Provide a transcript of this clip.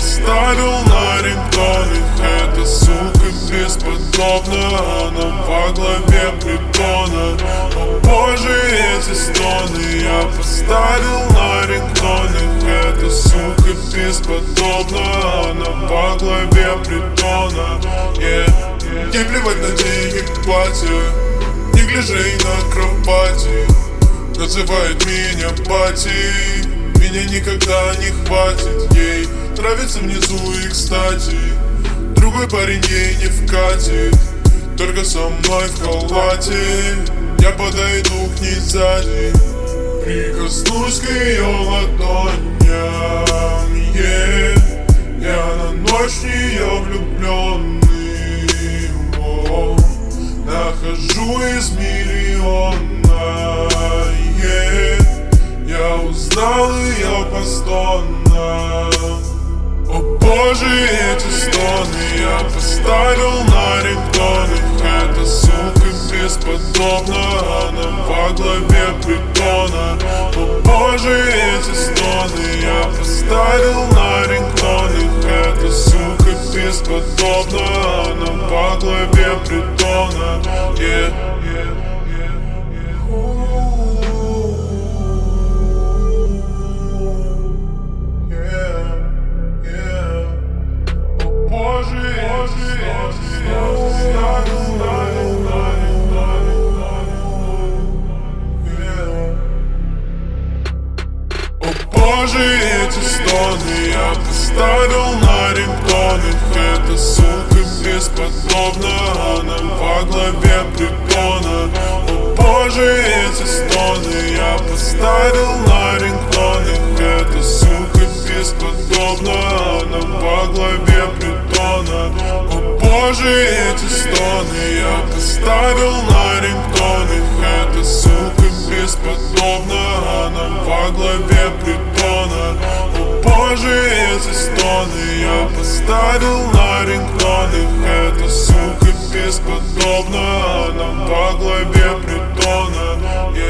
поставил на рингтон их. Эта сука бесподобна, она во главе притона. О боже, эти стоны я поставил на рингтон их. Эта сука бесподобна, она во главе притона. Ей плевать на деньги, платье, не гляжей на кровати. Называет меня пати, меня никогда не хватит. Ей нравится внизу и кстати, другой парень ей не вкатит. Только со мной в халате, я подойду к ней сзади, прикоснусь к ее ладоням. Я на ночь в нее влюбленный. Нахожу из миллиона. Я узнал ее по стонам. О боже, эти стоны я поставил на рингтон их. Эта сука бесподобна, она во главе притона. О боже, эти стоны я поставил на рингтон их. Эта сука бесподобна, она во главе притона. Боже, эти стоны я поставил на рингтон их. Эта сука бесподобна, она во главе притона. О боже, эти стоны я поставил на рингтон их. Эта сука бесподобна, она во главе притона. О боже, эти стоны я поставил на рингтон их. Эта сука бесподобна, она во главе притона. О боже, эти стоны я поставил на рингтон их. Эта сука бесподобна, она во главе притона.